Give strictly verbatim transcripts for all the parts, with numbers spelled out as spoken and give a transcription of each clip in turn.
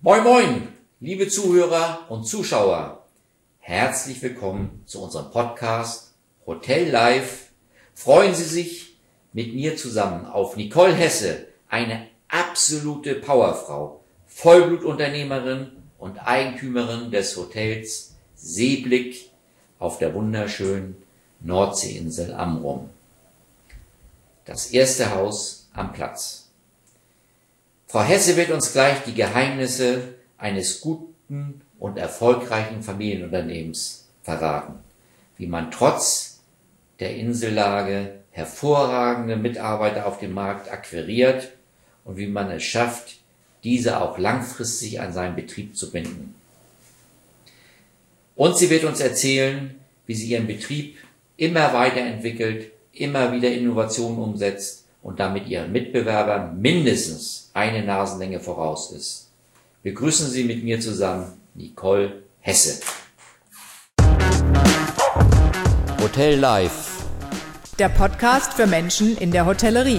Moin Moin, liebe Zuhörer und Zuschauer. Herzlich willkommen zu unserem Podcast Hotel Live. Freuen Sie sich mit mir zusammen auf Nicole Hesse, eine absolute Powerfrau, Vollblutunternehmerin und Eigentümerin des Hotels Seeblick auf der wunderschönen Nordseeinsel Amrum. Das erste Haus am Platz. Frau Hesse wird uns gleich die Geheimnisse eines guten und erfolgreichen Familienunternehmens verraten, wie man trotz der Insellage hervorragende Mitarbeiter auf dem Markt akquiriert und wie man es schafft, diese auch langfristig an seinen Betrieb zu binden. Und sie wird uns erzählen, wie sie ihren Betrieb immer weiterentwickelt, immer wieder Innovationen umsetzt und damit ihren Mitbewerbern mindestens eine Nasenlänge voraus ist. Begrüßen Sie mit mir zusammen Nicole Hesse. Hotel Live. Der Podcast für Menschen in der Hotellerie.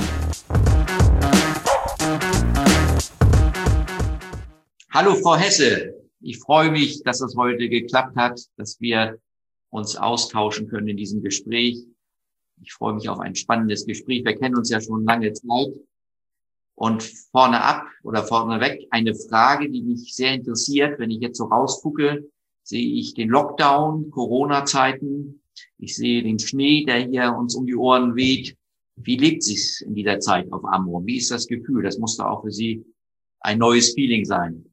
Hallo Frau Hesse, ich freue mich, dass es heute geklappt hat, dass wir uns austauschen können in diesem Gespräch. Ich freue mich auf ein spannendes Gespräch. Wir kennen uns ja schon lange Zeit. Und vorne ab oder vorneweg eine Frage, die mich sehr interessiert. Wenn ich jetzt so rausgucke, sehe ich den Lockdown, Corona-Zeiten. Ich sehe den Schnee, der hier uns um die Ohren weht. Wie lebt sich's in dieser Zeit auf Amrum? Wie ist das Gefühl? Das muss doch auch für Sie ein neues Feeling sein.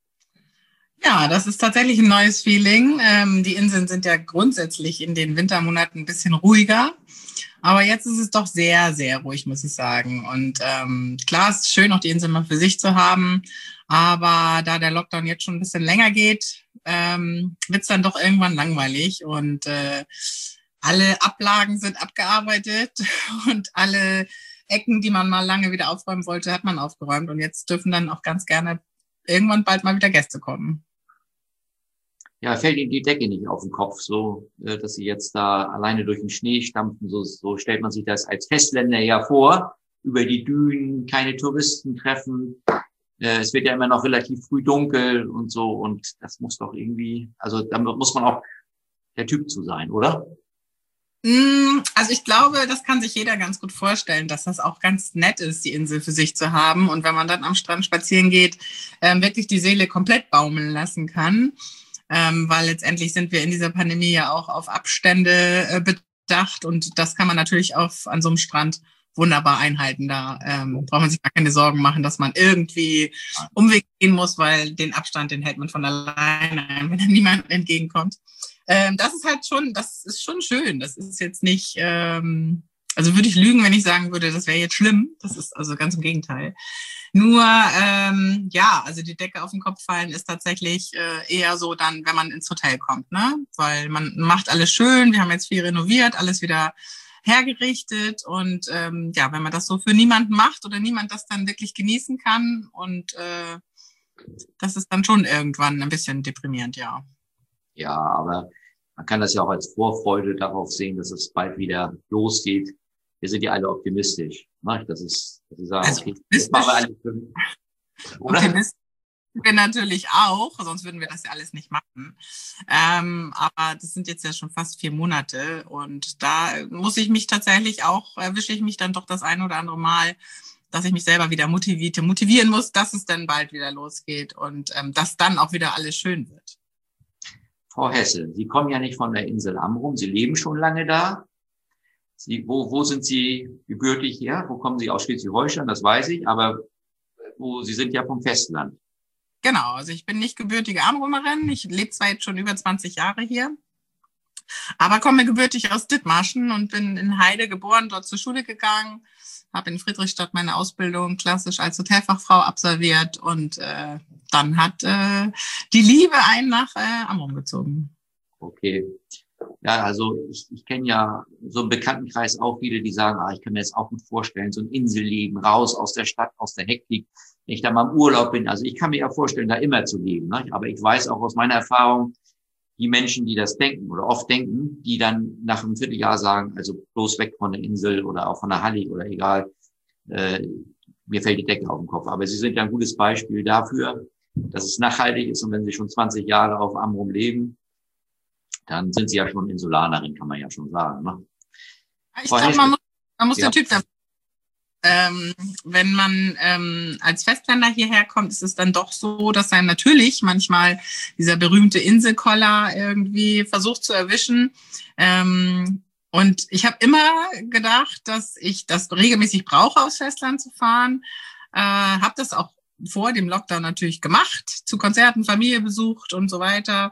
Ja, das ist tatsächlich ein neues Feeling. Ähm, die Inseln sind ja grundsätzlich in den Wintermonaten ein bisschen ruhiger. Aber jetzt ist es doch sehr, sehr ruhig, muss ich sagen. Und ähm, klar, es ist schön, auch die Insel mal für sich zu haben. Aber da der Lockdown jetzt schon ein bisschen länger geht, ähm, wird es dann doch irgendwann langweilig. Und äh, alle Ablagen sind abgearbeitet und alle Ecken, die man mal lange wieder aufräumen wollte, hat man aufgeräumt. Und jetzt dürfen dann auch ganz gerne irgendwann bald mal wieder Gäste kommen. Ja, fällt Ihnen die Decke nicht auf den Kopf, so, dass Sie jetzt da alleine durch den Schnee stampfen. So, so stellt man sich das als Festländer ja vor. Über die Dünen, keine Touristen treffen. Es wird ja immer noch relativ früh dunkel und so. Und das muss doch irgendwie, also da muss man auch der Typ zu sein, oder? Also ich glaube, das kann sich jeder ganz gut vorstellen, dass das auch ganz nett ist, die Insel für sich zu haben. Und wenn man dann am Strand spazieren geht, wirklich die Seele komplett baumeln lassen kann. Ähm, weil letztendlich sind wir in dieser Pandemie ja auch auf Abstände äh, bedacht und das kann man natürlich auf an so einem Strand wunderbar einhalten. Da ähm, braucht man sich gar keine Sorgen machen, dass man irgendwie Umweg gehen muss, weil den Abstand, den hält man von alleine ein, wenn da niemand entgegenkommt. Ähm, das ist halt schon, das ist schon schön. Das ist jetzt nicht, ähm, also würde ich lügen, wenn ich sagen würde, das wäre jetzt schlimm. Das ist also ganz im Gegenteil. Nur, ähm, ja, also die Decke auf den Kopf fallen ist tatsächlich äh, eher so dann, wenn man ins Hotel kommt, ne? Weil man macht alles schön, wir haben jetzt viel renoviert, alles wieder hergerichtet und ähm, ja, wenn man das so für niemanden macht oder niemand das dann wirklich genießen kann und äh, das ist dann schon irgendwann ein bisschen deprimierend, ja. Ja, aber man kann das ja auch als Vorfreude darauf sehen, dass es bald wieder losgeht. Wir sind ja alle optimistisch. Ne? Das ist, dass sie sagen, also, okay, das machen wir alles schön. Optimistisch sind wir natürlich auch, sonst würden wir das ja alles nicht machen. Ähm, aber das sind jetzt ja schon fast vier Monate und da muss ich mich tatsächlich auch, erwische ich mich dann doch das ein oder andere Mal, dass ich mich selber wieder motivierte, motivieren muss, dass es dann bald wieder losgeht und ähm, dass dann auch wieder alles schön wird. Frau Hesse, Sie kommen ja nicht von der Insel Amrum, Sie leben schon lange da. Sie, wo, wo sind Sie gebürtig her? Wo kommen Sie aus Schleswig-Holstein? Das weiß ich, aber wo, Sie sind ja vom Festland. Genau, also ich bin nicht gebürtige Amrumerin. Ich lebe zwar jetzt schon über zwanzig Jahre hier, aber komme gebürtig aus Dithmarschen und bin in Heide geboren, dort zur Schule gegangen, habe in Friedrichstadt meine Ausbildung klassisch als Hotelfachfrau absolviert und äh, dann hat äh, die Liebe einen nach äh, Amrum gezogen. Okay. Ja, also ich, ich kenne ja so im Bekanntenkreis auch viele, die sagen, ah, ich kann mir das auch gut vorstellen, so ein Inselleben, raus aus der Stadt, aus der Hektik, wenn ich da mal im Urlaub bin. Also ich kann mir ja vorstellen, da immer zu leben. Ne? Aber ich weiß auch aus meiner Erfahrung, die Menschen, die das denken oder oft denken, die dann nach einem Vierteljahr sagen, also bloß weg von der Insel oder auch von der Hallig oder egal, äh, mir fällt die Decke auf den Kopf. Aber Sie sind ja ein gutes Beispiel dafür, dass es nachhaltig ist. Und wenn Sie schon zwanzig Jahre auf Amrum leben, dann sind Sie ja schon Insulanerin, kann man ja schon sagen. Ne? Ich glaube, man muss, man muss ja. der Typ dafür. Ähm, wenn man ähm, als Festländer hierher kommt, ist es dann doch so, dass einem natürlich manchmal dieser berühmte Inselkoller irgendwie versucht zu erwischen. Ähm, und ich habe immer gedacht, dass ich das regelmäßig brauche, aufs Festland zu fahren. Äh, habe das auch vor dem Lockdown natürlich gemacht, zu Konzerten, Familie besucht und so weiter.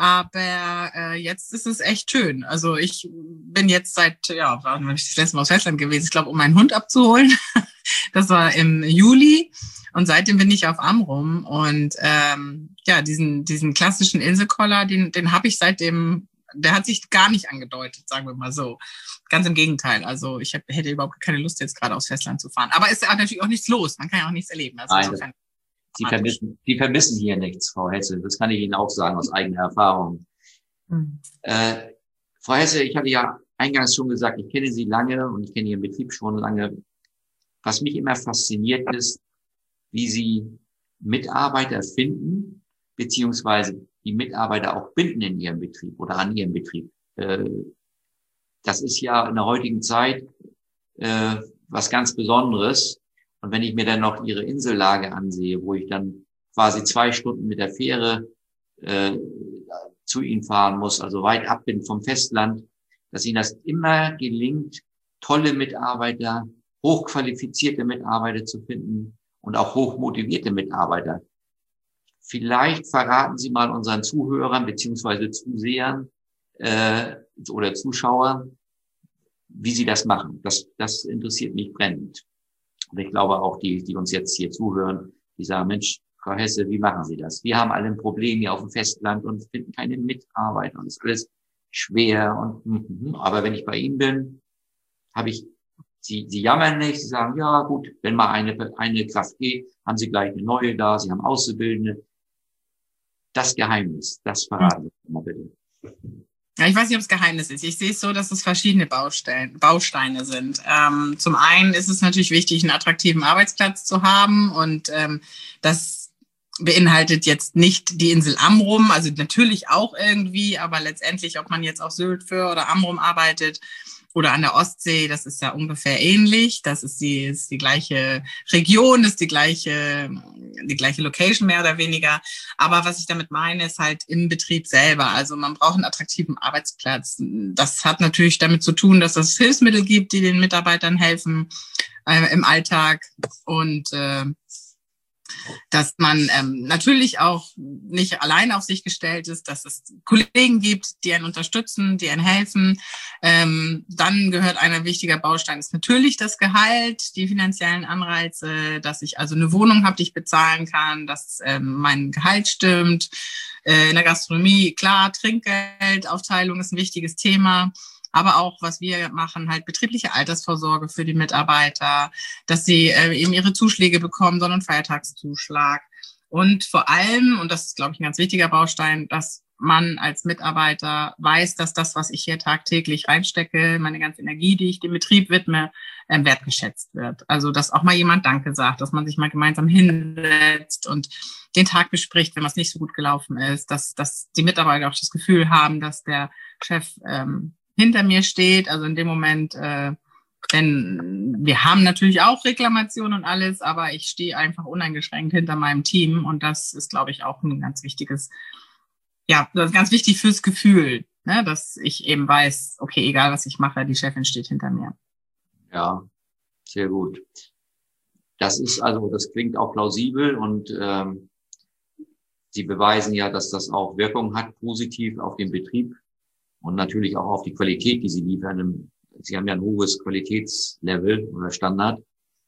Aber äh, jetzt ist es echt schön. Also ich bin jetzt seit, ja, wann bin ich das letzte Mal aufs Festland gewesen? Ich glaube, um meinen Hund abzuholen. Das war im Juli. Und seitdem bin ich auf Amrum. Und ähm, ja, diesen diesen klassischen Inselkoller, den, den habe ich seitdem, der hat sich gar nicht angedeutet, sagen wir mal so. Ganz im Gegenteil. Also ich hab, hätte überhaupt keine Lust, jetzt gerade aufs Festland zu fahren. Aber es ist natürlich auch nichts los. Man kann ja auch nichts erleben. Also Nein, Sie vermissen, Sie vermissen hier nichts, Frau Hesse. Das kann ich Ihnen auch sagen aus eigener Erfahrung. Mhm. Äh, Frau Hesse, ich hatte ja eingangs schon gesagt, ich kenne Sie lange und ich kenne Ihren Betrieb schon lange. Was mich immer fasziniert ist, wie Sie Mitarbeiter finden, beziehungsweise die Mitarbeiter auch binden in Ihrem Betrieb oder an Ihrem Betrieb. Äh, Das ist ja in der heutigen Zeit äh, was ganz Besonderes. Und wenn ich mir dann noch Ihre Insellage ansehe, wo ich dann quasi zwei Stunden mit der Fähre äh, zu Ihnen fahren muss, also weit ab bin vom Festland, dass Ihnen das immer gelingt, tolle Mitarbeiter, hochqualifizierte Mitarbeiter zu finden und auch hochmotivierte Mitarbeiter. Vielleicht verraten Sie mal unseren Zuhörern beziehungsweise Zusehern, äh, oder Zuschauer, wie sie das machen. Das, das interessiert mich brennend. Und ich glaube auch die, die uns jetzt hier zuhören, die sagen, Mensch, Frau Hesse, wie machen Sie das? Wir haben alle ein Problem hier auf dem Festland und finden keine Mitarbeiter und es ist alles schwer. Und aber wenn ich bei Ihnen bin, habe ich, Sie, Sie jammern nicht, Sie sagen, ja gut, wenn mal eine, eine Kraft geht, haben Sie gleich eine neue da, Sie haben Auszubildende. Das Geheimnis, das verraten Sie mal bitte. Ja, ich weiß nicht, ob es Geheimnis ist. Ich sehe es so, dass es verschiedene Baustellen, Bausteine sind. Ähm, zum einen ist es natürlich wichtig, einen attraktiven Arbeitsplatz zu haben und ähm, das beinhaltet jetzt nicht die Insel Amrum, also natürlich auch irgendwie, aber letztendlich, ob man jetzt auf Sylt für oder Amrum arbeitet oder an der Ostsee, das ist ja ungefähr ähnlich. Das ist die, ist die gleiche Region, das ist die gleiche, die gleiche Location mehr oder weniger. Aber was ich damit meine, ist halt im Betrieb selber. Also man braucht einen attraktiven Arbeitsplatz. Das hat natürlich damit zu tun, dass es Hilfsmittel gibt, die den Mitarbeitern helfen äh, im Alltag und äh, dass man ähm, natürlich auch nicht allein auf sich gestellt ist, dass es Kollegen gibt, die einen unterstützen, die einen helfen. Ähm, dann gehört ein wichtiger Baustein, ist natürlich das Gehalt, die finanziellen Anreize, dass ich also eine Wohnung habe, die ich bezahlen kann, dass ähm, mein Gehalt stimmt. Äh, in der Gastronomie, klar, Trinkgeldaufteilung ist ein wichtiges Thema. Aber auch, was wir machen, halt betriebliche Altersvorsorge für die Mitarbeiter, dass sie äh, eben ihre Zuschläge bekommen, Sonn- und Feiertagszuschlag. Und vor allem, und das ist, glaube ich, ein ganz wichtiger Baustein, dass man als Mitarbeiter weiß, dass das, was ich hier tagtäglich reinstecke, meine ganze Energie, die ich dem Betrieb widme, äh, wertgeschätzt wird. Also, dass auch mal jemand Danke sagt, dass man sich mal gemeinsam hinsetzt und den Tag bespricht, wenn was nicht so gut gelaufen ist, dass, dass die Mitarbeiter auch das Gefühl haben, dass der Chef ähm, hinter mir steht, also in dem Moment, äh, denn wir haben natürlich auch Reklamationen und alles, aber ich stehe einfach uneingeschränkt hinter meinem Team und das ist, glaube ich, auch ein ganz wichtiges, ja, das ist ganz wichtig fürs Gefühl, ne, dass ich eben weiß, okay, egal was ich mache, die Chefin steht hinter mir. Ja, sehr gut. Das ist also, das klingt auch plausibel und ähm, Sie beweisen ja, dass das auch Wirkung hat, positiv auf den Betrieb. Und natürlich auch auf die Qualität, die Sie liefern. Sie haben ja ein hohes Qualitätslevel oder Standard.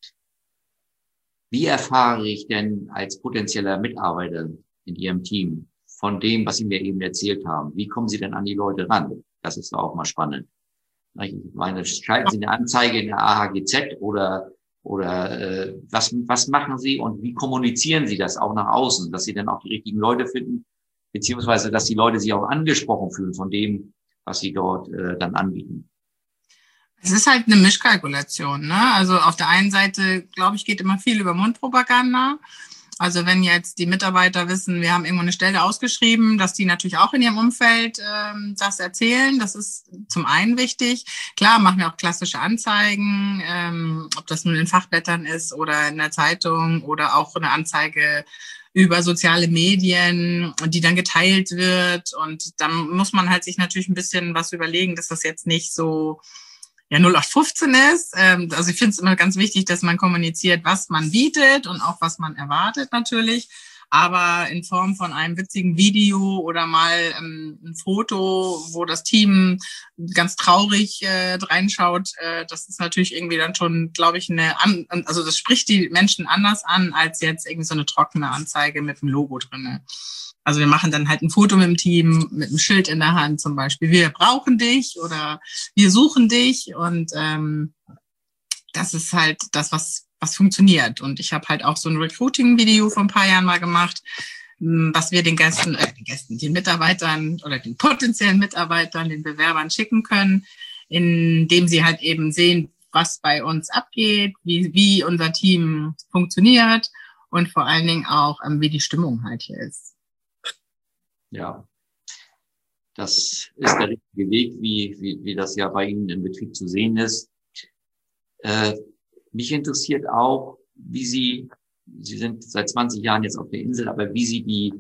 Wie erfahre ich denn als potenzieller Mitarbeiter in Ihrem Team von dem, was Sie mir eben erzählt haben? Wie kommen Sie denn an die Leute ran? Das ist auch mal spannend. Ich meine, schalten Sie eine Anzeige in der A H G Z oder oder äh, was was machen Sie und wie kommunizieren Sie das auch nach außen, dass Sie dann auch die richtigen Leute finden, beziehungsweise dass die Leute sich auch angesprochen fühlen von dem, was sie dort äh, dann anbieten? Es ist halt eine Mischkalkulation, ne? Also auf der einen Seite, glaube ich, geht immer viel über Mundpropaganda. Also wenn jetzt die Mitarbeiter wissen, wir haben irgendwo eine Stelle ausgeschrieben, dass die natürlich auch in ihrem Umfeld ähm, das erzählen. Das ist zum einen wichtig. Klar, machen wir auch klassische Anzeigen, ähm, ob das nun in Fachblättern ist oder in der Zeitung oder auch eine Anzeige über soziale Medien, die dann geteilt wird. Und dann muss man halt sich natürlich ein bisschen was überlegen, dass das jetzt nicht so ja null acht fünfzehn ist. Also ich finde es immer ganz wichtig, dass man kommuniziert, was man bietet und auch was man erwartet natürlich. Aber in Form von einem witzigen Video oder mal ähm, ein Foto, wo das Team ganz traurig äh, reinschaut, äh, das ist natürlich irgendwie dann schon, glaube ich, eine, an also das spricht die Menschen anders an, als jetzt irgendwie so eine trockene Anzeige mit einem Logo drinne. Also wir machen dann halt ein Foto mit dem Team, mit einem Schild in der Hand zum Beispiel. Wir brauchen dich oder wir suchen dich und ähm, das ist halt das, was was funktioniert. Und ich habe halt auch so ein Recruiting-Video vor ein paar Jahren mal gemacht, was wir den Gästen, äh, den Gästen, den Mitarbeitern oder den potenziellen Mitarbeitern, den Bewerbern schicken können, indem sie halt eben sehen, was bei uns abgeht, wie, wie unser Team funktioniert und vor allen Dingen auch, ähm, wie die Stimmung halt hier ist. Ja, das ist der richtige Weg, wie, wie, wie das ja bei Ihnen im Betrieb zu sehen ist. Äh, Mich interessiert auch, wie Sie, Sie sind seit zwanzig Jahren jetzt auf der Insel, aber wie Sie die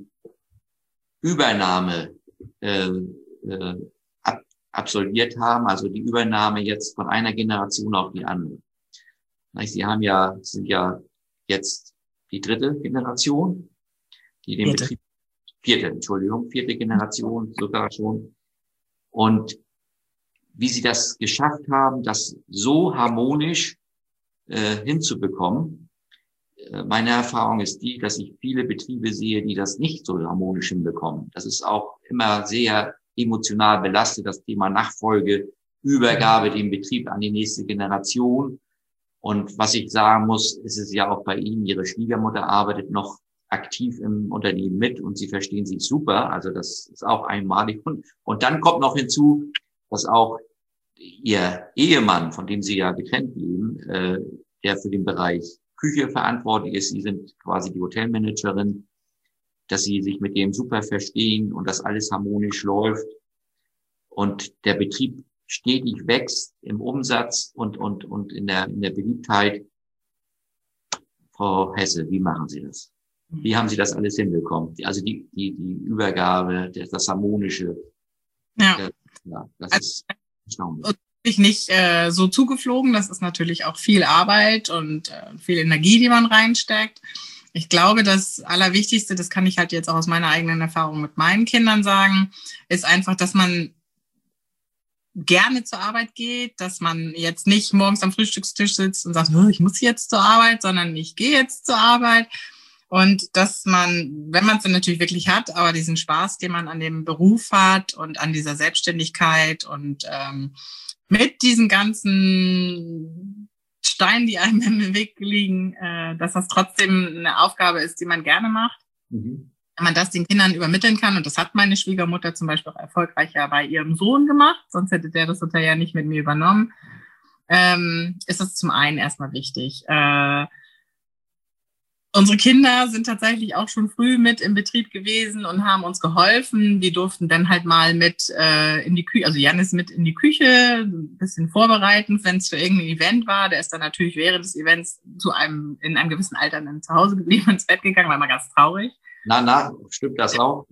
Übernahme äh, äh, ab, absolviert haben, also die Übernahme jetzt von einer Generation auf die andere. Sie haben ja, sind ja jetzt die dritte Generation, die den Vierte. Betrieb, vierte, Entschuldigung, vierte Generation sogar schon. Und wie Sie das geschafft haben, das so harmonisch Äh, hinzubekommen. Äh, meine Erfahrung ist die, dass ich viele Betriebe sehe, die das nicht so harmonisch hinbekommen. Das ist auch immer sehr emotional belastet, das Thema Nachfolge, Übergabe dem Betrieb an die nächste Generation. Und was ich sagen muss, ist es ja auch bei Ihnen, Ihre Schwiegermutter arbeitet noch aktiv im Unternehmen mit und Sie verstehen sich super. Also das ist auch einmalig. Und, und dann kommt noch hinzu, dass auch Ihr Ehemann, von dem Sie ja getrennt leben, äh, der für den Bereich Küche verantwortlich ist, Sie sind quasi die Hotelmanagerin, dass Sie sich mit dem super verstehen und dass alles harmonisch läuft und der Betrieb stetig wächst im Umsatz und und und in der in der Beliebtheit. Frau Hesse, wie machen Sie das? Wie haben Sie das alles hinbekommen? Also die die die Übergabe, das, das harmonische. Ja, das, ja, das also, ist erstaunlich. und ich nicht äh, so zugeflogen. Das ist natürlich auch viel Arbeit und äh, viel Energie, die man reinsteckt. Ich glaube, das Allerwichtigste, das kann ich halt jetzt auch aus meiner eigenen Erfahrung mit meinen Kindern sagen, ist einfach, dass man gerne zur Arbeit geht, dass man jetzt nicht morgens am Frühstückstisch sitzt und sagt, ich muss jetzt zur Arbeit, sondern ich gehe jetzt zur Arbeit. Und dass man, wenn man es dann natürlich wirklich hat, aber diesen Spaß, den man an dem Beruf hat und an dieser Selbstständigkeit und ähm, mit diesen ganzen Steinen, die einem im Weg liegen, äh, dass das trotzdem eine Aufgabe ist, die man gerne macht. Mhm. Wenn man das den Kindern übermitteln kann, und das hat meine Schwiegermutter zum Beispiel auch erfolgreich ja bei ihrem Sohn gemacht, sonst hätte der das Hotel ja nicht mit mir übernommen, ähm, ist das zum einen erstmal wichtig. Äh, Unsere Kinder sind tatsächlich auch schon früh mit im Betrieb gewesen und haben uns geholfen. Die durften dann halt mal mit äh, in die Küche, also Jan ist mit in die Küche, ein bisschen vorbereiten, wenn es für irgendein Event war. Der ist dann natürlich während des Events zu einem in einem gewissen Alter dann zu Hause geblieben und ins Bett gegangen, war mal ganz traurig. Na, na, stimmt das auch?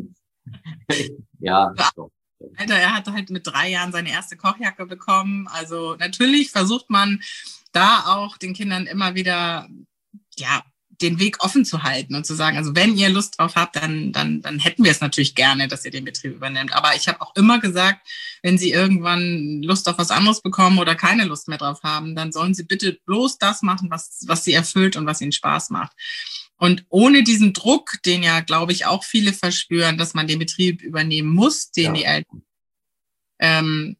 Ja, doch. Alter, er hatte halt mit drei Jahren seine erste Kochjacke bekommen. Also natürlich versucht man da auch den Kindern immer wieder, ja, den Weg offen zu halten und zu sagen, also wenn ihr Lust drauf habt, dann dann dann hätten wir es natürlich gerne, dass ihr den Betrieb übernimmt. Aber ich habe auch immer gesagt, wenn sie irgendwann Lust auf was anderes bekommen oder keine Lust mehr drauf haben, dann sollen sie bitte bloß das machen, was was sie erfüllt und was ihnen Spaß macht. Und ohne diesen Druck, den ja, glaube ich, auch viele verspüren, dass man den Betrieb übernehmen muss, den ja. die Eltern, ähm,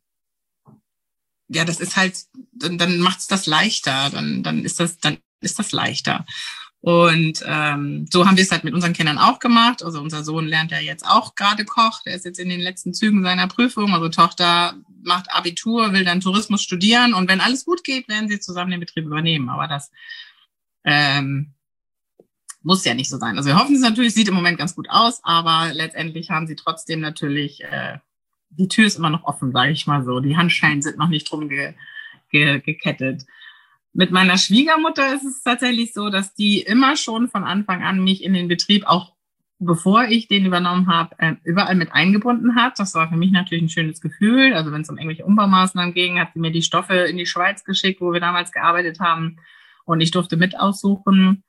ja, das ist halt, dann, dann macht's das leichter, dann dann ist das dann ist das leichter. Und ähm, so haben wir es halt mit unseren Kindern auch gemacht. Also unser Sohn lernt ja jetzt auch gerade Koch. Der ist jetzt in den letzten Zügen seiner Prüfung. Unsere Tochter macht Abitur, will dann Tourismus studieren. Und wenn alles gut geht, werden sie zusammen den Betrieb übernehmen. Aber das, ähm, muss ja nicht so sein. Also wir hoffen es natürlich, sieht im Moment ganz gut aus, aber letztendlich haben sie trotzdem natürlich, äh, die Tür ist immer noch offen, sage ich mal so. Die Handschellen sind noch nicht drum ge, ge, gekettet. Mit meiner Schwiegermutter ist es tatsächlich so, dass die immer schon von Anfang an mich in den Betrieb, auch bevor ich den übernommen habe, äh, überall mit eingebunden hat. Das war für mich natürlich ein schönes Gefühl. Also wenn es um irgendwelche Umbaumaßnahmen ging, hat sie mir die Stoffe in die Schweiz geschickt, wo wir damals gearbeitet haben. Und ich durfte mit aussuchen.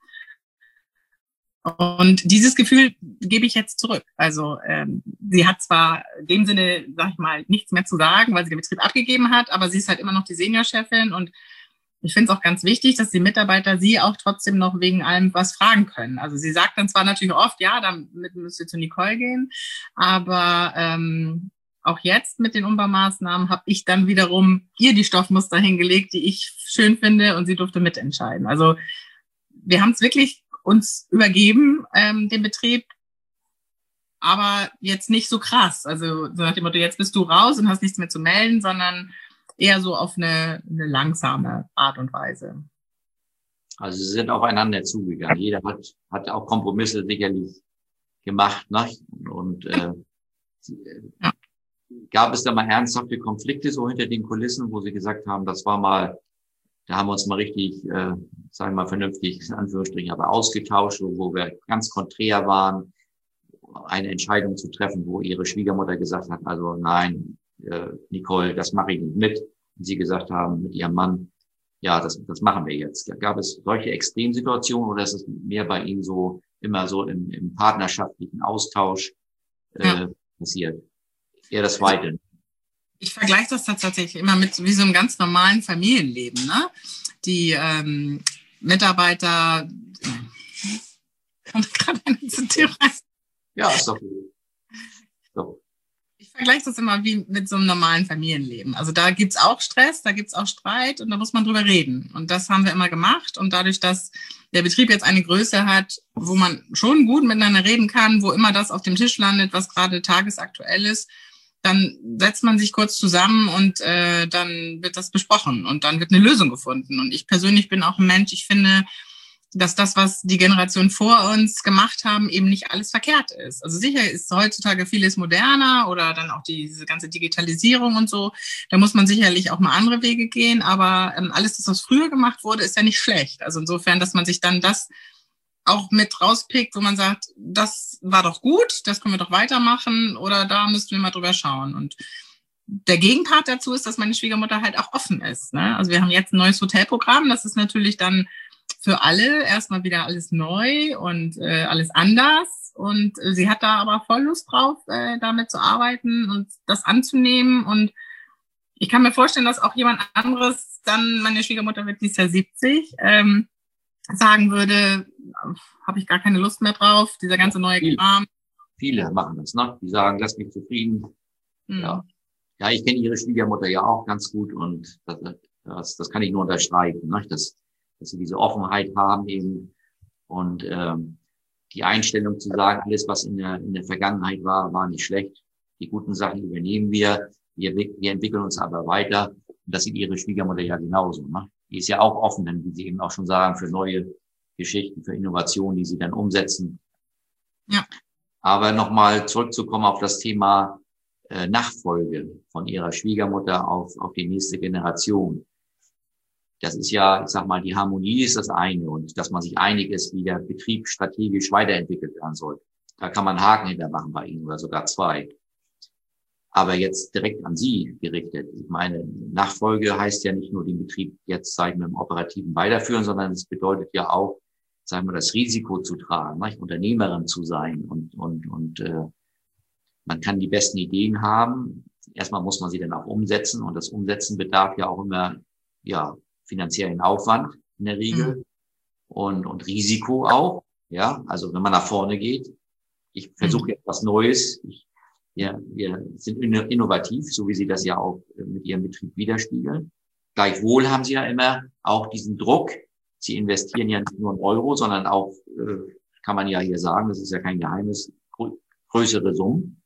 Und dieses Gefühl gebe ich jetzt zurück. Also ähm, sie hat zwar in dem Sinne, sag ich mal, nichts mehr zu sagen, weil sie den Betrieb abgegeben hat, aber sie ist halt immer noch die Seniorchefin und ich finde es auch ganz wichtig, dass die Mitarbeiter sie auch trotzdem noch wegen allem was fragen können. Also sie sagt dann zwar natürlich oft, ja, damit müsst ihr zu Nicole gehen, aber ähm, auch jetzt mit den Umbaumaßnahmen habe ich dann wiederum ihr die Stoffmuster hingelegt, die ich schön finde und sie durfte mitentscheiden. Also wir haben es wirklich uns übergeben, ähm, den Betrieb, aber jetzt nicht so krass. Also so nach dem Motto, jetzt bist du raus und hast nichts mehr zu melden, sondern eher so auf eine, eine langsame Art und Weise. Also sie sind aufeinander zugegangen. Jeder hat, hat auch Kompromisse sicherlich gemacht. Ne? Und äh, ja. Gab es da mal ernsthafte Konflikte so hinter den Kulissen, wo sie gesagt haben, das war mal, da haben wir uns mal richtig, äh, sagen wir mal vernünftig, in Anführungsstrichen, aber ausgetauscht, wo wir ganz konträr waren, eine Entscheidung zu treffen, wo ihre Schwiegermutter gesagt hat, also nein, äh, Nicole, das mache ich nicht mit. Und sie gesagt haben mit ihrem Mann, ja, das, das machen wir jetzt. Gab es solche Extremsituationen oder ist es mehr bei Ihnen so immer so im, im partnerschaftlichen Austausch äh, ja. passiert? Eher das Zweite. Ich vergleiche das tatsächlich immer mit wie so einem ganz normalen Familienleben. Ne? Die ähm, Mitarbeiter kommt gerade eine zur Tür rein. Ja, ist doch gut. So. Ich vergleiche das immer wie mit so einem normalen Familienleben. Also da gibt's auch Stress, da gibt's auch Streit und da muss man drüber reden. Und das haben wir immer gemacht. Und dadurch, dass der Betrieb jetzt eine Größe hat, wo man schon gut miteinander reden kann, wo immer das auf dem Tisch landet, was gerade tagesaktuell ist, dann setzt man sich kurz zusammen und äh, dann wird das besprochen und dann wird eine Lösung gefunden. Und ich persönlich bin auch ein Mensch, ich finde, dass das, was die Generation vor uns gemacht haben, eben nicht alles verkehrt ist. Also sicher ist heutzutage vieles moderner oder dann auch die, diese ganze Digitalisierung und so. Da muss man sicherlich auch mal andere Wege gehen, aber ähm, alles, das, was früher gemacht wurde, ist ja nicht schlecht. Also insofern, dass man sich dann das auch mit rauspickt, wo man sagt, das war doch gut, das können wir doch weitermachen oder da müssten wir mal drüber schauen. Und der Gegenpart dazu ist, dass meine Schwiegermutter halt auch offen ist. Ne? Also wir haben jetzt ein neues Hotelprogramm, das ist natürlich dann für alle erstmal wieder alles neu und äh, alles anders. Und äh, sie hat da aber voll Lust drauf, äh, damit zu arbeiten und das anzunehmen. Und ich kann mir vorstellen, dass auch jemand anderes, dann meine Schwiegermutter wird dieses Jahr siebzig, ähm, sagen würde, habe ich gar keine Lust mehr drauf, dieser ganze neue viele, Kram. Viele machen das, ne? Die sagen, lass mich zufrieden. Hm. Ja. Ja, ich kenne ihre Schwiegermutter ja auch ganz gut und das, das, das kann ich nur unterstreichen, ne? Das, dass sie diese Offenheit haben eben und ähm, die Einstellung zu sagen, alles, was in der, in der Vergangenheit war, war nicht schlecht. Die guten Sachen übernehmen wir, wir, wir entwickeln uns aber weiter. Und das sieht ihre Schwiegermutter ja genauso. Ne? Die ist ja auch offen, denn wie Sie eben auch schon sagen, für neue Geschichten, für Innovationen, die sie dann umsetzen. Ja. Aber nochmal zurückzukommen auf das Thema äh, Nachfolge von ihrer Schwiegermutter auf, auf die nächste Generation. Das ist ja, ich sag mal, die Harmonie ist das eine und dass man sich einig ist, wie der Betrieb strategisch weiterentwickelt werden soll. Da kann man einen Haken hintermachen bei Ihnen oder sogar zwei. Aber jetzt direkt an Sie gerichtet. Ich meine, Nachfolge heißt ja nicht nur den Betrieb jetzt, sagen wir, im Operativen weiterführen, sondern es bedeutet ja auch, sagen wir, das Risiko zu tragen, nicht? Unternehmerin zu sein und und und äh, man kann die besten Ideen haben. Erstmal muss man sie dann auch umsetzen und das Umsetzen bedarf ja auch immer ja finanziellen Aufwand in der Regel mhm. und und Risiko auch. Ja, also wenn man nach vorne geht, ich versuche mhm. jetzt was Neues. Ich, wir, wir sind innovativ, so wie Sie das ja auch mit Ihrem Betrieb widerspiegeln. Gleichwohl haben Sie ja immer auch diesen Druck. Sie investieren ja nicht nur in Euro, sondern auch, äh, kann man ja hier sagen, das ist ja kein Geheimnis, grö- größere Summen.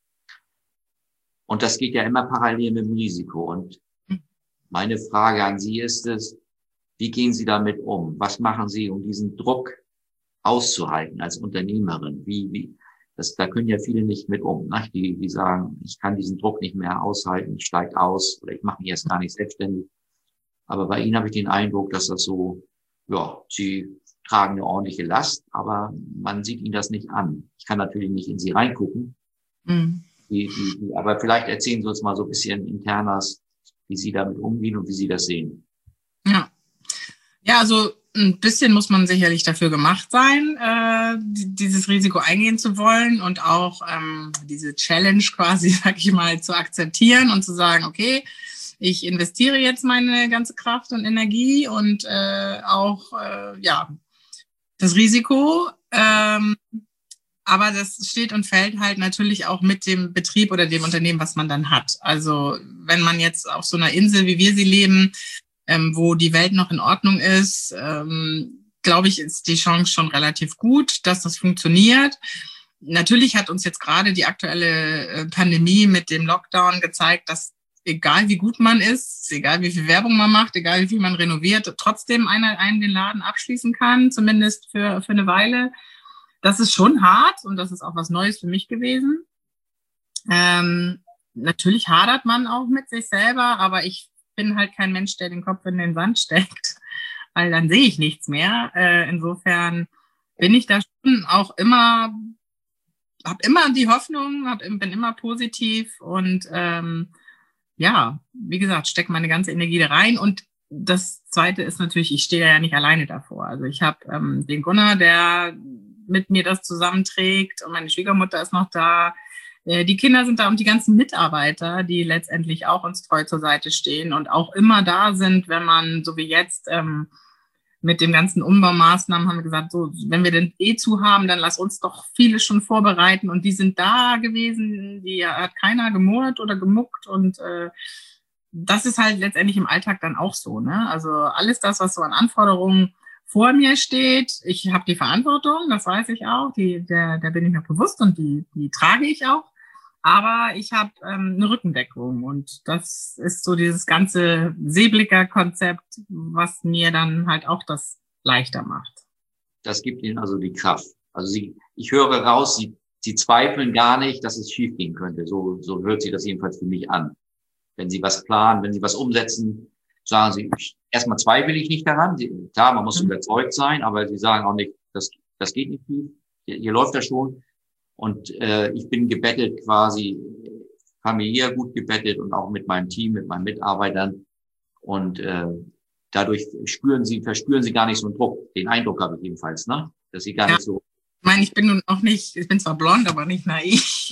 Und das geht ja immer parallel mit dem Risiko. Und meine Frage an Sie ist es, wie gehen Sie damit um? Was machen Sie, um diesen Druck auszuhalten als Unternehmerin? Wie, wie, das, da können ja viele nicht mit um, ne? Die, die sagen, ich kann diesen Druck nicht mehr aushalten, ich steige aus oder ich mache mich jetzt gar nicht selbstständig. Aber bei Ihnen habe ich den Eindruck, dass das so, ja, Sie tragen eine ordentliche Last, aber man sieht Ihnen das nicht an. Ich kann natürlich nicht in Sie reingucken. Mhm. Die, die, die, aber vielleicht erzählen Sie uns mal so ein bisschen internas, wie Sie damit umgehen und wie Sie das sehen. Ja, ja, also ein bisschen muss man sicherlich dafür gemacht sein, äh, dieses Risiko eingehen zu wollen und auch ähm, diese Challenge quasi, sag ich mal, zu akzeptieren und zu sagen, okay, ich investiere jetzt meine ganze Kraft und Energie und äh, auch äh, ja das Risiko. Ähm, aber das steht und fällt halt natürlich auch mit dem Betrieb oder dem Unternehmen, was man dann hat. Also wenn man jetzt auf so einer Insel, wie wir sie leben, ähm, wo die Welt noch in Ordnung ist, ähm, glaube ich, ist die Chance schon relativ gut, dass das funktioniert. Natürlich hat uns jetzt gerade die aktuelle äh, Pandemie mit dem Lockdown gezeigt, dass egal wie gut man ist, egal wie viel Werbung man macht, egal wie viel man renoviert, trotzdem einer einen den Laden abschließen kann, zumindest für, für eine Weile. Das ist schon hart und das ist auch was Neues für mich gewesen. Ähm, natürlich hadert man auch mit sich selber, aber ich bin halt kein Mensch, der den Kopf in den Sand steckt, weil dann sehe ich nichts mehr. Äh, insofern bin ich da schon auch immer, habe immer die Hoffnung, hab, bin immer positiv und ähm, ja, wie gesagt, stecke meine ganze Energie da rein. Und das Zweite ist natürlich, ich stehe ja nicht alleine davor. Also ich habe ähm, den Gunnar, der mit mir das zusammenträgt und meine Schwiegermutter ist noch da. Äh, die Kinder sind da und die ganzen Mitarbeiter, die letztendlich auch uns treu zur Seite stehen und auch immer da sind, wenn man, so wie jetzt, ähm, mit den ganzen Umbaumaßnahmen haben wir gesagt, so, wenn wir den eh zu haben, dann lass uns doch viele schon vorbereiten. Und die sind da gewesen, die hat keiner gemurrt oder gemuckt. Und äh, das ist halt letztendlich im Alltag dann auch so, ne? Also alles das, was so an Anforderungen vor mir steht, ich habe die Verantwortung, das weiß ich auch, die, der, der bin ich mir bewusst und die, die trage ich auch. Aber ich habe ähm, eine Rückendeckung und das ist so dieses ganze Seeblicker-Konzept, was mir dann halt auch das leichter macht. Das gibt Ihnen also die Kraft. Also Sie, ich höre raus, Sie, Sie zweifeln gar nicht, dass es schiefgehen könnte. So, so hört sich das jedenfalls für mich an. Wenn Sie was planen, wenn Sie was umsetzen, sagen Sie, ich, erstmal zweifle ich nicht daran. Sie, klar, man muss mhm. überzeugt sein, aber Sie sagen auch nicht, das, das geht nicht viel. Hier, hier läuft das schon. Und äh, ich bin gebettet quasi, familiär gut gebettet und auch mit meinem Team, mit meinen Mitarbeitern. Und äh, dadurch spüren Sie, verspüren Sie gar nicht so einen Druck. Den Eindruck habe ich jedenfalls, ne? Dass Sie gar ja. nicht so. Ich meine, ich bin nun auch nicht, ich bin zwar blond, aber nicht naiv.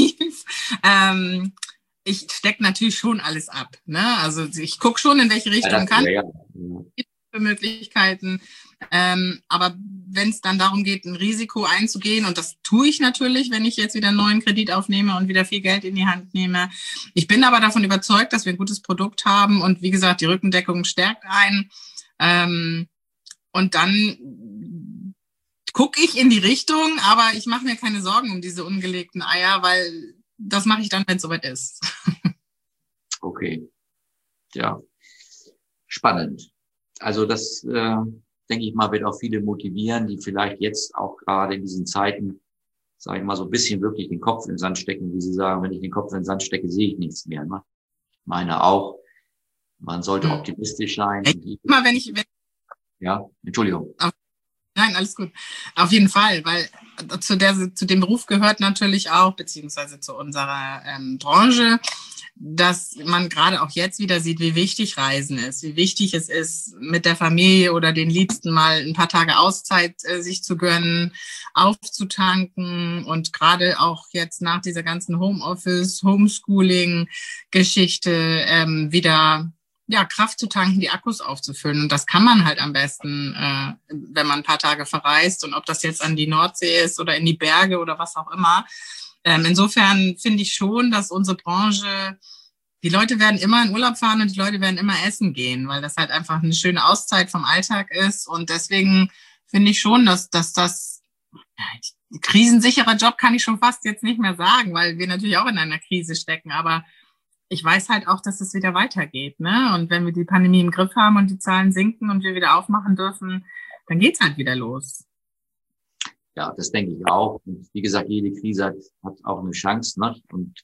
ähm, ich stecke natürlich schon alles ab, ne? Also ich gucke schon, in welche Richtung ja, kann. Ja, ja. Für Möglichkeiten. Ähm, aber wenn es dann darum geht, ein Risiko einzugehen, und das tue ich natürlich, wenn ich jetzt wieder einen neuen Kredit aufnehme und wieder viel Geld in die Hand nehme. Ich bin aber davon überzeugt, dass wir ein gutes Produkt haben und wie gesagt, die Rückendeckung stärkt ein. Ähm, und dann gucke ich in die Richtung, aber ich mache mir keine Sorgen um diese ungelegten Eier, weil das mache ich dann, wenn es soweit ist. Okay. Ja. Spannend. Also das, äh, denke ich mal, wird auch viele motivieren, die vielleicht jetzt auch gerade in diesen Zeiten, sage ich mal, so ein bisschen wirklich den Kopf in den Sand stecken, wie Sie sagen, wenn ich den Kopf in den Sand stecke, sehe ich nichts mehr. Ne? Ich meine auch, man sollte hm. optimistisch sein. Hey, immer wenn ich... Wenn ja, Entschuldigung. Auf, nein, alles gut. Auf jeden Fall, weil zu, der, zu dem Beruf gehört natürlich auch, beziehungsweise zu unserer ähm, Branche, dass man gerade auch jetzt wieder sieht, wie wichtig Reisen ist, wie wichtig es ist, mit der Familie oder den Liebsten mal ein paar Tage Auszeit äh, sich zu gönnen, aufzutanken und gerade auch jetzt nach dieser ganzen Homeoffice, Homeschooling-Geschichte ähm, wieder ja Kraft zu tanken, die Akkus aufzufüllen. Und das kann man halt am besten, äh, wenn man ein paar Tage verreist und ob das jetzt an die Nordsee ist oder in die Berge oder was auch immer. Ähm, insofern finde ich schon, dass unsere Branche, die Leute werden immer in Urlaub fahren und die Leute werden immer essen gehen, weil das halt einfach eine schöne Auszeit vom Alltag ist. Und deswegen finde ich schon, dass, dass das ja, krisensicherer Job kann ich schon fast jetzt nicht mehr sagen, weil wir natürlich auch in einer Krise stecken. Aber ich weiß halt auch, dass es wieder weitergeht, ne? Und wenn wir die Pandemie im Griff haben und die Zahlen sinken und wir wieder aufmachen dürfen, dann geht's halt wieder los. ja, das denke ich auch. Und wie gesagt, jede Krise hat, hat auch eine Chance, ne? Und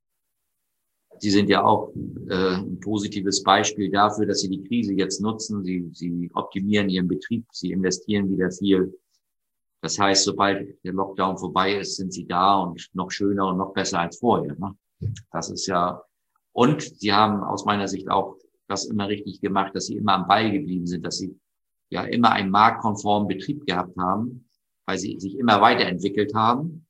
Sie sind ja auch äh, ein positives Beispiel dafür, dass Sie die Krise jetzt nutzen. Sie, Sie optimieren Ihren Betrieb, Sie investieren wieder viel. Das heißt, sobald der Lockdown vorbei ist, sind Sie da und noch schöner und noch besser als vorher. Ne? Das ist ja, und Sie haben aus meiner Sicht auch das immer richtig gemacht, dass Sie immer am Ball geblieben sind, dass Sie ja immer einen marktkonformen Betrieb gehabt haben, weil Sie sich immer weiterentwickelt haben.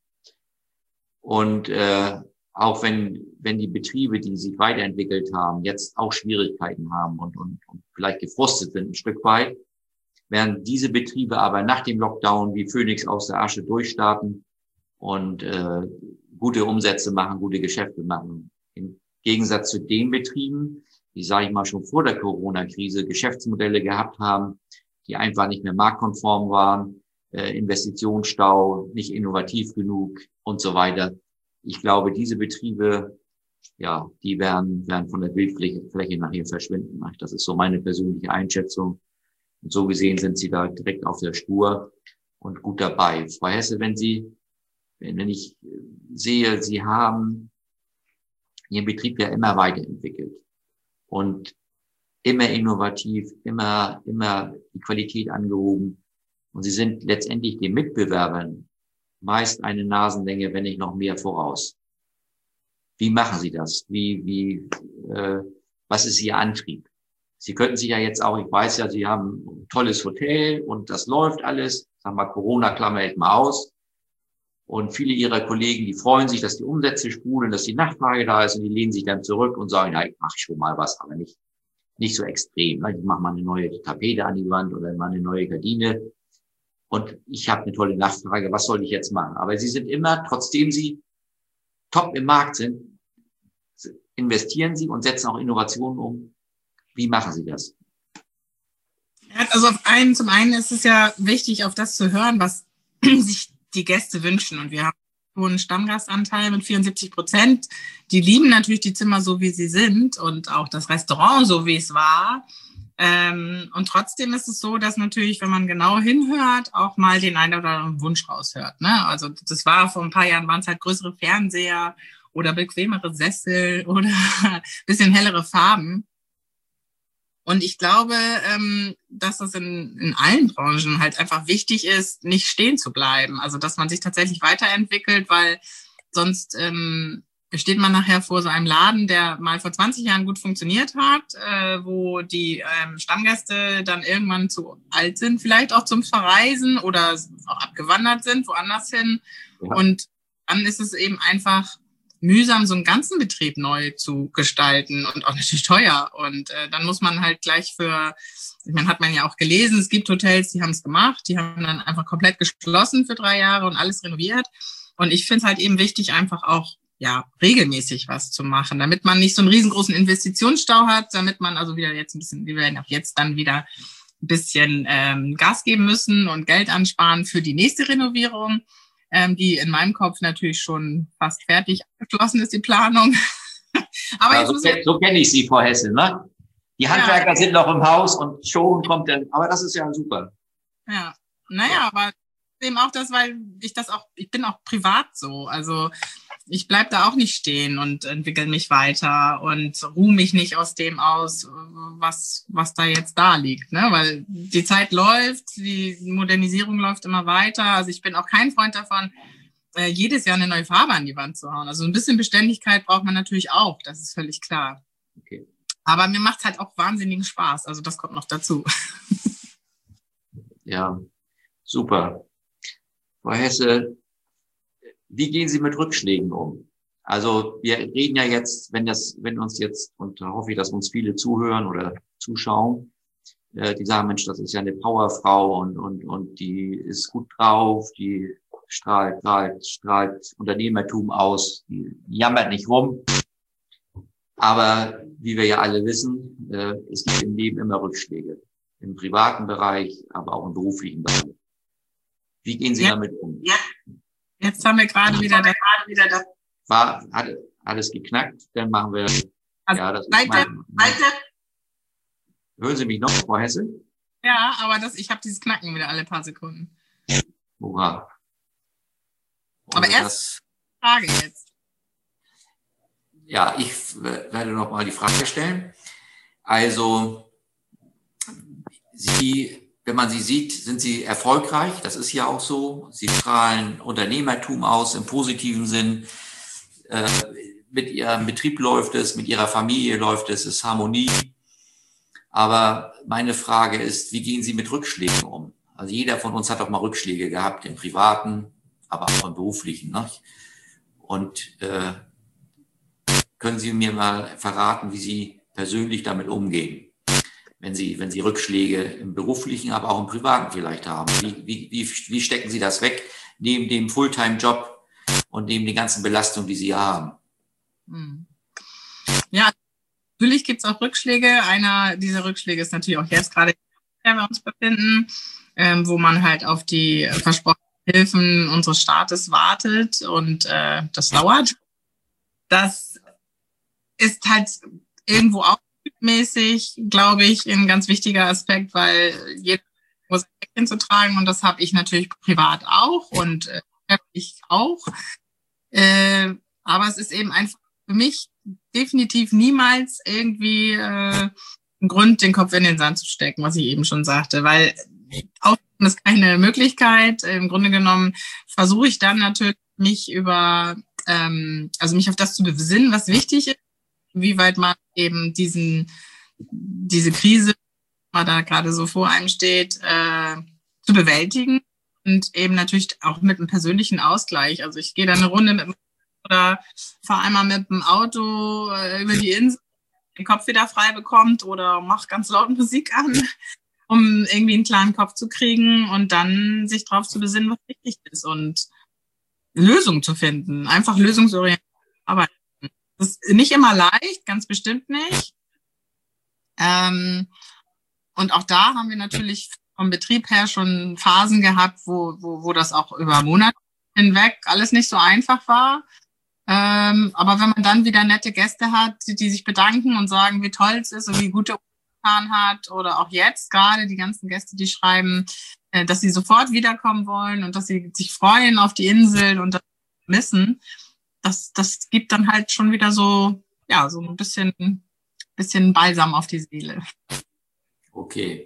Und äh, auch wenn wenn die Betriebe, die sich weiterentwickelt haben, jetzt auch Schwierigkeiten haben und, und, und vielleicht gefrustet sind ein Stück weit, werden diese Betriebe aber nach dem Lockdown wie Phönix aus der Asche durchstarten und äh, gute Umsätze machen, gute Geschäfte machen. Im Gegensatz zu den Betrieben, die, sage ich mal, schon vor der Corona-Krise Geschäftsmodelle gehabt haben, die einfach nicht mehr marktkonform waren, äh, Investitionsstau, nicht innovativ genug und so weiter. Ich glaube, diese Betriebe, ja, die werden, werden von der Bildfläche Fläche nachher verschwinden. Das ist so meine persönliche Einschätzung. Und so gesehen sind Sie da direkt auf der Spur und gut dabei. Frau Hesse, wenn Sie, wenn ich sehe, Sie haben Ihren Betrieb ja immer weiterentwickelt und immer innovativ, immer, immer die Qualität angehoben. Und Sie sind letztendlich den Mitbewerbern meist eine Nasenlänge, wenn nicht noch mehr voraus. Wie machen Sie das? Wie, wie, äh, was ist Ihr Antrieb? Sie könnten sich ja jetzt auch, ich weiß ja, Sie haben ein tolles Hotel und das läuft alles. Sagen wir, Corona klammert mal aus. Und viele Ihrer Kollegen, die freuen sich, dass die Umsätze sprudeln, dass die Nachfrage da ist und die lehnen sich dann zurück und sagen, ja, ich mache schon mal was, aber nicht, nicht so extrem. Ich mache mal eine neue Tapete an die Wand oder mal eine neue Gardine. Und ich habe eine tolle Nachfrage, was soll ich jetzt machen? Aber Sie sind immer, trotzdem Sie top im Markt sind, investieren Sie und setzen auch Innovationen um. Wie machen Sie das? Also auf einen, zum einen ist es ja wichtig, auf das zu hören, was sich die Gäste wünschen. Und wir haben so einen Stammgastanteil mit vierundsiebzig Prozent. Die lieben natürlich die Zimmer so, wie sie sind und auch das Restaurant so, wie es war. Ähm, und trotzdem ist es so, dass natürlich, wenn man genau hinhört, auch mal den einen oder anderen Wunsch raushört. Ne? Also das war vor ein paar Jahren, waren es halt größere Fernseher oder bequemere Sessel oder ein bisschen hellere Farben. Und ich glaube, ähm, dass das in, in allen Branchen halt einfach wichtig ist, nicht stehen zu bleiben. Also dass man sich tatsächlich weiterentwickelt, weil sonst ähm, steht man nachher vor so einem Laden, der mal vor zwanzig Jahren gut funktioniert hat, äh, wo die ähm, Stammgäste dann irgendwann zu alt sind, vielleicht auch zum Verreisen oder auch abgewandert sind, woanders hin. Ja. Und dann ist es eben einfach mühsam, so einen ganzen Betrieb neu zu gestalten und auch natürlich teuer. Und äh, dann muss man halt gleich für, ich meine, hat man ja auch gelesen, es gibt Hotels, die haben es gemacht, die haben dann einfach komplett geschlossen für drei Jahre und alles renoviert. Und ich finde es halt eben wichtig, einfach auch ja regelmäßig was zu machen, damit man nicht so einen riesengroßen Investitionsstau hat, damit man also wieder jetzt ein bisschen, wir werden auch jetzt dann wieder ein bisschen ähm, Gas geben müssen und Geld ansparen für die nächste Renovierung, ähm, die in meinem Kopf natürlich schon fast fertig abgeschlossen ist, die Planung. Aber ja, jetzt so muss so kenne ich Sie, Frau Hesse, ne? Die Handwerker ja. sind noch im Haus und schon kommt dann, aber das ist ja super. Ja, naja, aber eben auch das, weil ich das auch, ich bin auch privat so, also ich bleib da auch nicht stehen und entwickle mich weiter und ruhe mich nicht aus dem aus, was was da jetzt da liegt, ne? Weil die Zeit läuft, die Modernisierung läuft immer weiter. Also ich bin auch kein Freund davon, äh, jedes Jahr eine neue Farbe an die Wand zu hauen. Also ein bisschen Beständigkeit braucht man natürlich auch, das ist völlig klar. Okay. Aber mir macht's halt auch wahnsinnigen Spaß, also das kommt noch dazu. Ja, super. Frau Hesse, wie gehen Sie mit Rückschlägen um? Also wir reden ja jetzt, wenn das, wenn uns jetzt, und da hoffe ich, dass uns viele zuhören oder zuschauen, äh, die sagen, Mensch, das ist ja eine Powerfrau und und und die ist gut drauf, die strahlt, strahlt, strahlt Unternehmertum aus, die jammert nicht rum. Aber wie wir ja alle wissen, äh, es gibt im Leben immer Rückschläge. Im privaten Bereich, aber auch im beruflichen Bereich. Wie gehen Sie ja. damit um? Ja. Jetzt haben wir gerade wieder, da gerade wieder das. War, hat alles geknackt, dann machen wir, also ja, das weiter, ist mein, weiter. Hören Sie mich noch, Frau Hesse? Ja, aber das, ich habe dieses Knacken wieder alle paar Sekunden. Hurra. Aber erst Frage jetzt. Ja, ich werde noch mal die Frage stellen. Also, Sie, wenn man Sie sieht, sind Sie erfolgreich. Das ist ja auch so. Sie strahlen Unternehmertum aus im positiven Sinn. Äh, mit Ihrem Betrieb läuft es, mit Ihrer Familie läuft es, es ist Harmonie. Aber meine Frage ist, wie gehen Sie mit Rückschlägen um? Also jeder von uns hat doch mal Rückschläge gehabt, im Privaten, aber auch im Beruflichen. Ne? Und äh, können Sie mir mal verraten, wie Sie persönlich damit umgehen, wenn Sie, wenn Sie Rückschläge im Beruflichen, aber auch im Privaten vielleicht haben? Wie, wie, wie, wie stecken Sie das weg, neben dem Fulltime-Job und neben den ganzen Belastungen, die Sie haben? Ja, natürlich gibt es auch Rückschläge. Einer dieser Rückschläge ist natürlich auch jetzt gerade, in der wir uns befinden, ähm, wo man halt auf die versprochenen Hilfen unseres Staates wartet und äh, das dauert. Das ist halt irgendwo auch mäßig, glaube ich, ein ganz wichtiger Aspekt, weil jeder muss ein Päckchen zu tragen und das habe ich natürlich privat auch und äh, ich auch. Äh, aber es ist eben einfach für mich definitiv niemals irgendwie äh, ein Grund, den Kopf in den Sand zu stecken, was ich eben schon sagte, weil Aufgeben ist keine Möglichkeit. Im Grunde genommen versuche ich dann natürlich mich über, ähm, also mich auf das zu besinnen, was wichtig ist, wie weit man eben diesen, diese Krise, die da gerade so vor einem steht, äh, zu bewältigen und eben natürlich auch mit einem persönlichen Ausgleich. Also ich gehe dann eine Runde mit dem oder fahre einmal mit dem Auto äh, über die Insel, den Kopf wieder frei bekommt oder mache ganz laut Musik an, um irgendwie einen klaren Kopf zu kriegen und dann sich darauf zu besinnen, was wichtig ist und Lösungen zu finden, einfach lösungsorientiert arbeiten. Das ist nicht immer leicht, ganz bestimmt nicht. Ähm, und auch da haben wir natürlich vom Betrieb her schon Phasen gehabt, wo, wo, wo das auch über Monate hinweg alles nicht so einfach war. Ähm, aber wenn man dann wieder nette Gäste hat, die, die sich bedanken und sagen, wie toll es ist und wie gut er getan hat, oder auch jetzt gerade die ganzen Gäste, die schreiben, äh, dass sie sofort wiederkommen wollen und dass sie sich freuen auf die Insel und das missen, das, das gibt dann halt schon wieder so, ja, so ein bisschen, bisschen Balsam auf die Seele. Okay.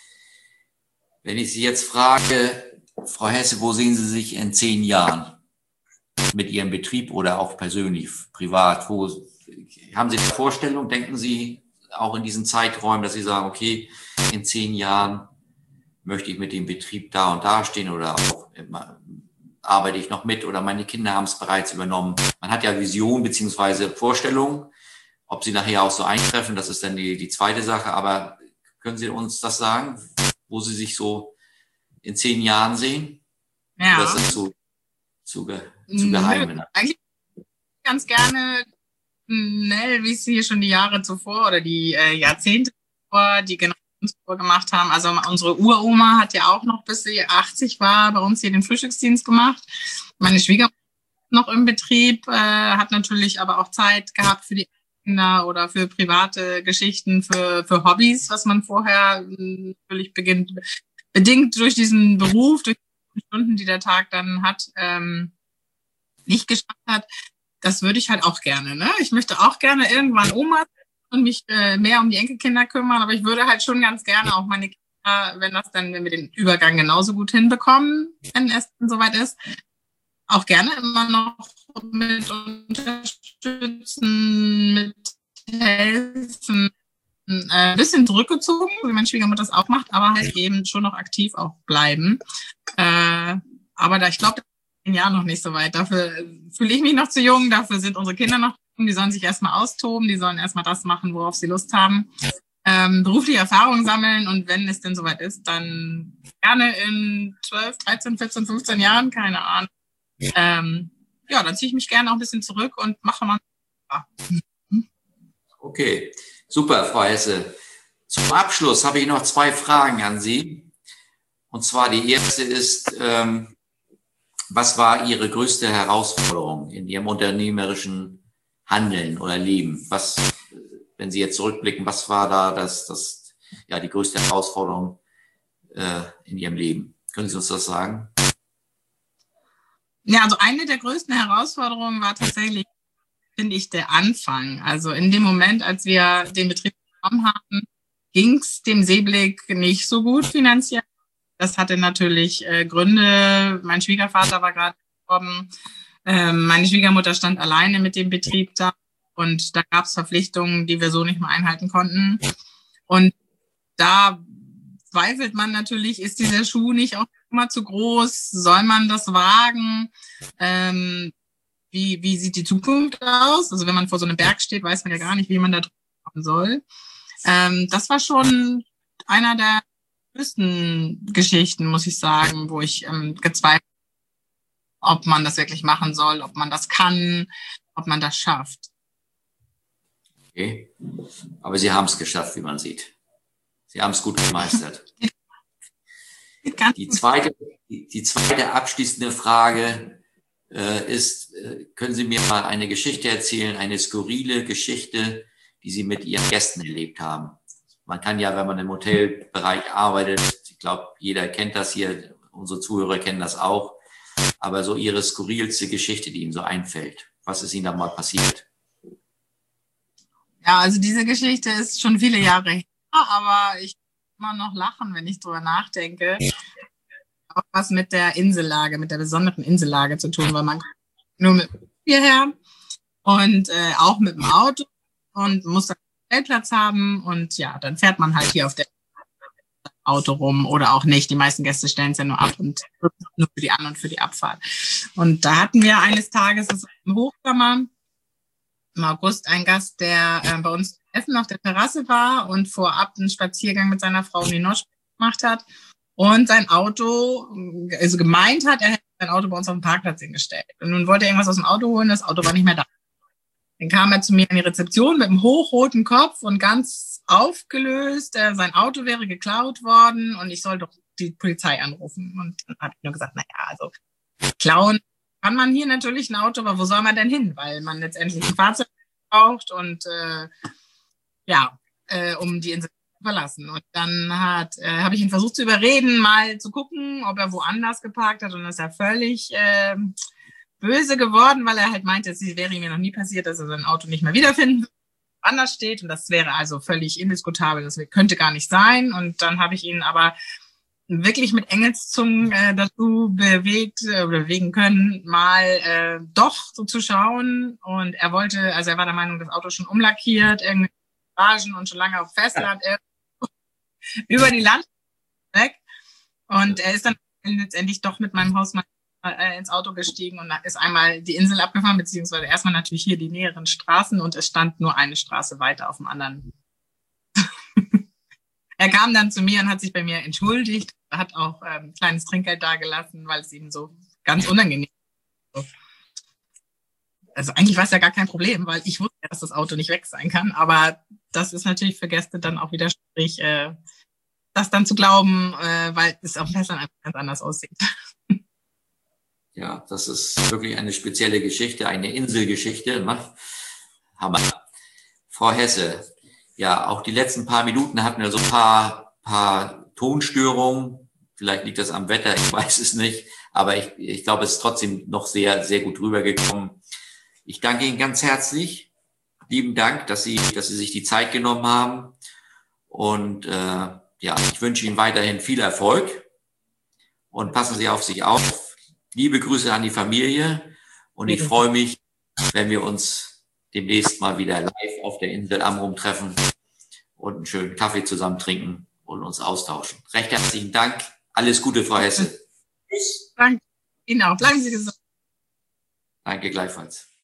Wenn ich Sie jetzt frage, Frau Hesse, wo sehen Sie sich in zehn Jahren? Mit Ihrem Betrieb oder auch persönlich, privat? Wo, haben Sie eine Vorstellung? Denken Sie auch in diesen Zeiträumen, dass Sie sagen, okay, in zehn Jahren möchte ich mit dem Betrieb da und da stehen oder auch arbeite ich noch mit oder meine Kinder haben es bereits übernommen? Man hat ja Vision beziehungsweise Vorstellungen. Ob sie nachher auch so eintreffen, das ist dann die, die zweite Sache. Aber können Sie uns das sagen, wo Sie sich so in zehn Jahren sehen? Ja. Oder ist das zu, zu, zu geheim? Nö, eigentlich ganz gerne schnell, wie es hier schon die Jahre zuvor oder die äh, Jahrzehnte zuvor, die Generationen zuvor gemacht haben. Also unsere Uroma hat ja auch noch, bis sie achtzig war, bei uns hier den Frühstücksdienst gemacht. Meine Schwiegermutter noch im Betrieb, äh, hat natürlich aber auch Zeit gehabt für die Kinder oder für private Geschichten, für, für Hobbys, was man vorher natürlich beginnt, bedingt durch diesen Beruf, durch die Stunden, die der Tag dann hat, ähm, nicht geschafft hat. Das würde ich halt auch gerne. Ne? Ich möchte auch gerne irgendwann Oma sein und mich äh, mehr um die Enkelkinder kümmern, aber ich würde halt schon ganz gerne auch meine Kinder, wenn das dann, wenn wir den Übergang genauso gut hinbekommen, wenn es dann soweit ist, auch gerne immer noch mit unterstützen, mit helfen, äh, ein bisschen zurückgezogen, wie meine Schwiegermutter das auch macht, aber halt eben schon noch aktiv auch bleiben. Äh, aber da, ich glaube, das ist in Jahren noch nicht so weit. Dafür fühle ich mich noch zu jung, dafür sind unsere Kinder noch jung, die sollen sich erstmal austoben, die sollen erstmal das machen, worauf sie Lust haben. Ähm, berufliche Erfahrung sammeln und wenn es denn soweit ist, dann gerne in zwölf, dreizehn, vierzehn, fünfzehn Jahren, keine Ahnung. Ähm, ja, dann ziehe ich mich gerne auch ein bisschen zurück und mache mal. Ja. Okay, super, Frau Hesse. Zum Abschluss habe ich noch zwei Fragen an Sie. Und zwar die erste ist, ähm, was war Ihre größte Herausforderung in Ihrem unternehmerischen Handeln oder Leben? Was, wenn Sie jetzt zurückblicken, was war da das, das, ja, die größte Herausforderung äh, in Ihrem Leben? Können Sie uns das sagen? Ja, also eine der größten Herausforderungen war tatsächlich, finde ich, der Anfang. Also in dem Moment, als wir den Betrieb bekommen haben, ging es dem Seeblick nicht so gut finanziell. Das hatte natürlich äh, Gründe. Mein Schwiegervater war gerade gestorben. Ähm, meine Schwiegermutter stand alleine mit dem Betrieb da. Und da gab es Verpflichtungen, die wir so nicht mehr einhalten konnten. Und da zweifelt man natürlich, ist dieser Schuh nicht auch immer zu groß? Soll man das wagen? Ähm, wie, wie sieht die Zukunft aus? Also wenn man vor so einem Berg steht, weiß man ja gar nicht, wie man da drüber kommen soll. Ähm, das war schon einer der größten Geschichten, muss ich sagen, wo ich ähm, gezweifelt habe, ob man das wirklich machen soll, ob man das kann, ob man das schafft. Okay. Aber Sie haben es geschafft, wie man sieht. Sie haben es gut gemeistert. Die zweite, die, die zweite abschließende Frage äh, ist, äh, können Sie mir mal eine Geschichte erzählen, eine skurrile Geschichte, die Sie mit Ihren Gästen erlebt haben? Man kann ja, wenn man im Hotelbereich arbeitet, ich glaube, jeder kennt das hier, unsere Zuhörer kennen das auch, aber so Ihre skurrilste Geschichte, die Ihnen so einfällt. Was ist Ihnen da mal passiert? Ja, also diese Geschichte ist schon viele Jahre her, aber ich kann immer noch lachen, wenn ich drüber nachdenke. Auch was mit der Insellage, mit der besonderen Insellage zu tun, weil man kommt nur mit hierher und äh, auch mit dem Auto und muss dann einen Stellplatz haben und ja, dann fährt man halt hier auf der Auto rum oder auch nicht. Die meisten Gäste stellen es ja nur ab und nur für die An- und für die Abfahrt. Und da hatten wir eines Tages im Hochsommer im August einen Gast, der äh, bei uns Essen auf der Terrasse war und vorab einen Spaziergang mit seiner Frau in die Nordspitze gemacht hat und sein Auto, also gemeint hat, er hätte sein Auto bei uns auf dem Parkplatz hingestellt. Und nun wollte er irgendwas aus dem Auto holen, das Auto war nicht mehr da. Dann kam er zu mir in die Rezeption mit einem hochroten Kopf und ganz aufgelöst, äh, sein Auto wäre geklaut worden und ich soll doch die Polizei anrufen. Und dann habe ich nur gesagt, naja, also klauen kann man hier natürlich ein Auto, aber wo soll man denn hin? Weil man letztendlich ein Fahrzeug braucht und äh, ja, äh, um die Insel zu verlassen. Und dann hat, äh, habe ich ihn versucht zu überreden, mal zu gucken, ob er woanders geparkt hat. Und das ist ja völlig äh, böse geworden, weil er halt meinte, es wäre ihm ja noch nie passiert, dass er sein Auto nicht mehr wiederfinden würde, anders steht. Und das wäre also völlig indiskutabel. Das könnte gar nicht sein. Und dann habe ich ihn aber wirklich mit Engelszungen äh, dazu bewegt äh, bewegen können, mal äh, doch so zu schauen. Und er wollte, also er war der Meinung, das Auto schon umlackiert, irgendwie Garagen und schon lange auf Festland, ja. Über die Land weg. Und er ist dann letztendlich doch mit meinem Hausmann äh, ins Auto gestiegen und ist einmal die Insel abgefahren, beziehungsweise erstmal natürlich hier die näheren Straßen und es stand nur eine Straße weiter auf dem anderen. Er kam dann zu mir und hat sich bei mir entschuldigt, hat auch ähm, ein kleines Trinkgeld dagelassen, weil es ihm so ganz unangenehm war. Also eigentlich war es ja gar kein Problem, weil ich wusste ja, dass das Auto nicht weg sein kann. Aber das ist natürlich für Gäste dann auch wieder schwierig, äh, das dann zu glauben, äh, weil es auf dem Festland einfach ganz anders aussieht. Ja, das ist wirklich eine spezielle Geschichte, eine Inselgeschichte. Ne? Hammer. Frau Hesse, ja, auch die letzten paar Minuten hatten wir so ein paar, paar Tonstörungen. Vielleicht liegt das am Wetter, ich weiß es nicht. Aber ich, ich glaube, es ist trotzdem noch sehr, sehr gut rübergekommen. Ich danke Ihnen ganz herzlich. Lieben Dank, dass Sie, dass Sie sich die Zeit genommen haben. Und äh, ja, ich wünsche Ihnen weiterhin viel Erfolg. Und passen Sie auf sich auf. Liebe Grüße an die Familie. Und ich freue mich, wenn wir uns demnächst mal wieder live auf der Insel Amrum treffen und einen schönen Kaffee zusammen trinken und uns austauschen. Recht herzlichen Dank. Alles Gute, Frau Hesse. Tschüss. Danke Ihnen auch. Bleiben Sie gesund. Danke gleichfalls.